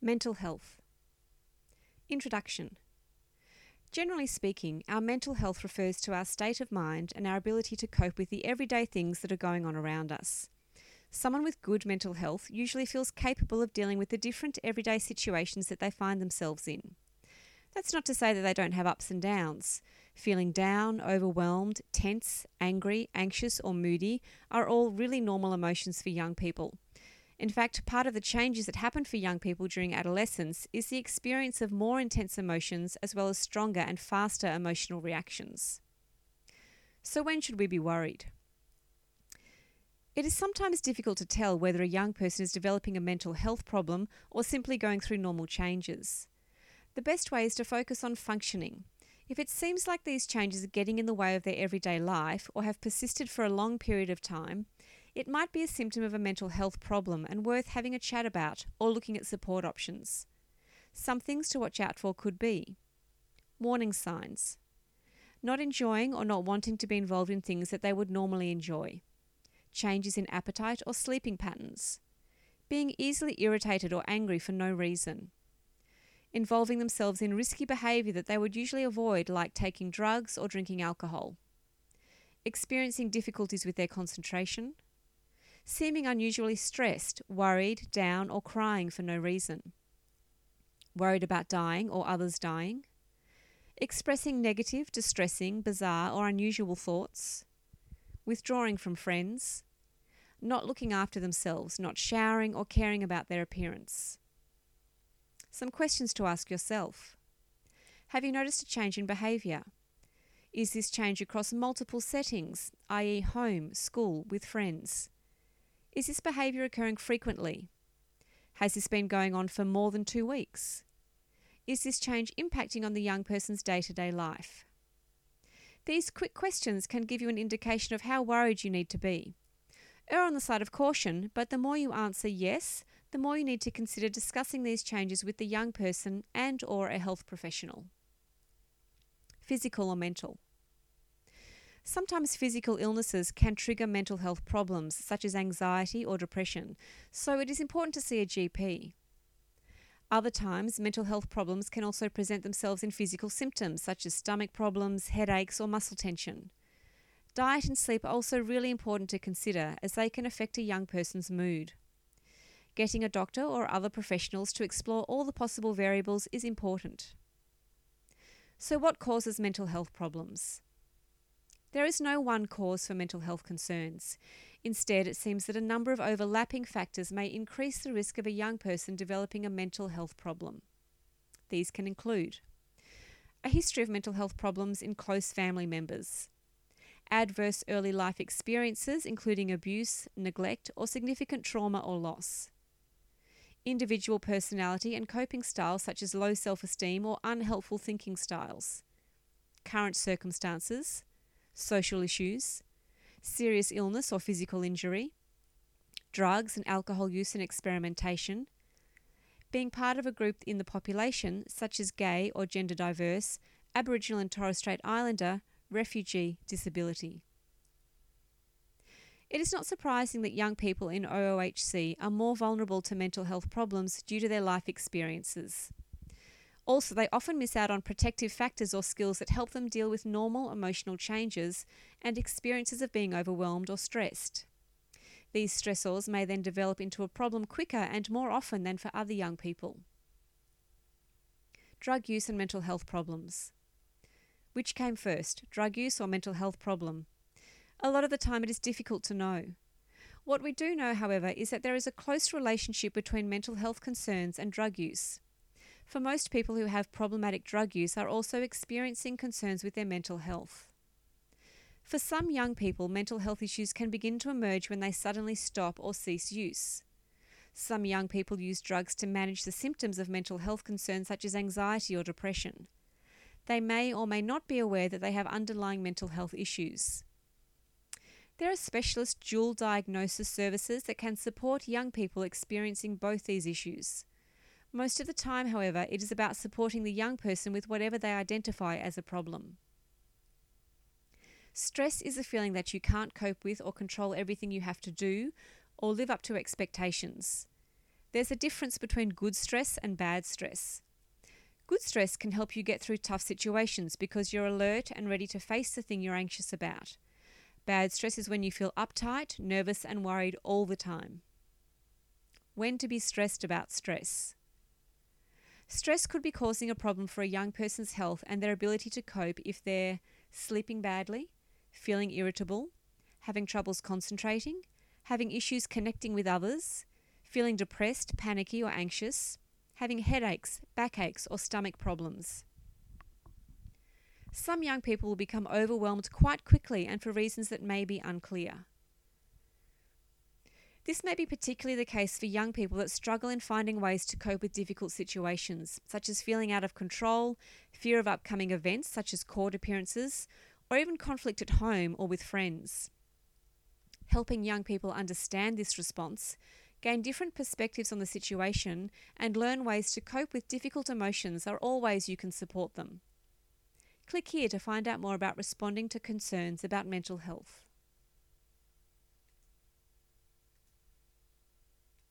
Mental health. Introduction. Generally speaking, our mental health refers to our state of mind and our ability to cope with the everyday things that are going on around us. Someone with good mental health usually feels capable of dealing with the different everyday situations that they find themselves in. That's not to say that they don't have ups and downs. Feeling down, overwhelmed, tense, angry, anxious, or moody are all really normal emotions for young people. In fact, part of the changes that happen for young people during adolescence is the experience of more intense emotions as well as stronger and faster emotional reactions. So when should we be worried? It is sometimes difficult to tell whether a young person is developing a mental health problem or simply going through normal changes. The best way is to focus on functioning. If it seems like these changes are getting in the way of their everyday life or have persisted for a long period of time, it might be a symptom of a mental health problem and worth having a chat about or looking at support options. Some things to watch out for could be warning signs: not enjoying or not wanting to be involved in things that they would normally enjoy, changes in appetite or sleeping patterns, being easily irritated or angry for no reason, involving themselves in risky behaviour that they would usually avoid, like taking drugs or drinking alcohol, experiencing difficulties with their concentration, seeming unusually stressed, worried, down, or crying for no reason, worried about dying or others dying, expressing negative, distressing, bizarre, or unusual thoughts, withdrawing from friends, not looking after themselves, not showering or caring about their appearance. Some questions to ask yourself. Have you noticed a change in behaviour? Is this change across multiple settings, i.e. home, school, with friends? Is this behaviour occurring frequently? Has this been going on for more than 2 weeks? Is this change impacting on the young person's day-to-day life? These quick questions can give you an indication of how worried you need to be. Err on the side of caution, but the more you answer yes, the more you need to consider discussing these changes with the young person and/or a health professional. Physical or mental. Sometimes physical illnesses can trigger mental health problems such as anxiety or depression, so it is important to see a GP. Other times, mental health problems can also present themselves in physical symptoms such as stomach problems, headaches, or muscle tension. Diet and sleep are also really important to consider as they can affect a young person's mood. Getting a doctor or other professionals to explore all the possible variables is important. So what causes mental health problems? There is no one cause for mental health concerns. Instead, it seems that a number of overlapping factors may increase the risk of a young person developing a mental health problem. These can include a history of mental health problems in close family members, adverse early life experiences including abuse, neglect, or significant trauma or loss, individual personality and coping styles such as low self-esteem or unhelpful thinking styles, current circumstances, social issues, serious illness or physical injury, drugs and alcohol use and experimentation, being part of a group in the population such as gay or gender diverse, Aboriginal and Torres Strait Islander, refugee, disability. It is not surprising that young people in OOHC are more vulnerable to mental health problems due to their life experiences. Also, they often miss out on protective factors or skills that help them deal with normal emotional changes and experiences of being overwhelmed or stressed. These stressors may then develop into a problem quicker and more often than for other young people. Drug use and mental health problems. Which came first, drug use or mental health problem? A lot of the time it is difficult to know. What we do know, however, is that there is a close relationship between mental health concerns and drug use. For most people who have problematic drug use are also experiencing concerns with their mental health. For some young people, mental health issues can begin to emerge when they suddenly stop or cease use. Some young people use drugs to manage the symptoms of mental health concerns such as anxiety or depression. They may or may not be aware that they have underlying mental health issues. There are specialist dual diagnosis services that can support young people experiencing both these issues. Most of the time, however, it is about supporting the young person with whatever they identify as a problem. Stress is a feeling that you can't cope with or control everything you have to do or live up to expectations. There's a difference between good stress and bad stress. Good stress can help you get through tough situations because you're alert and ready to face the thing you're anxious about. Bad stress is when you feel uptight, nervous, and worried all the time. When to be stressed about stress. Stress could be causing a problem for a young person's health and their ability to cope if they're sleeping badly, feeling irritable, having troubles concentrating, having issues connecting with others, feeling depressed, panicky, or anxious, having headaches, backaches, or stomach problems. Some young people will become overwhelmed quite quickly and for reasons that may be unclear. This may be particularly the case for young people that struggle in finding ways to cope with difficult situations, such as feeling out of control, fear of upcoming events such as court appearances, or even conflict at home or with friends. Helping young people understand this response, gain different perspectives on the situation, and learn ways to cope with difficult emotions are all ways you can support them. Click here to find out more about responding to concerns about mental health.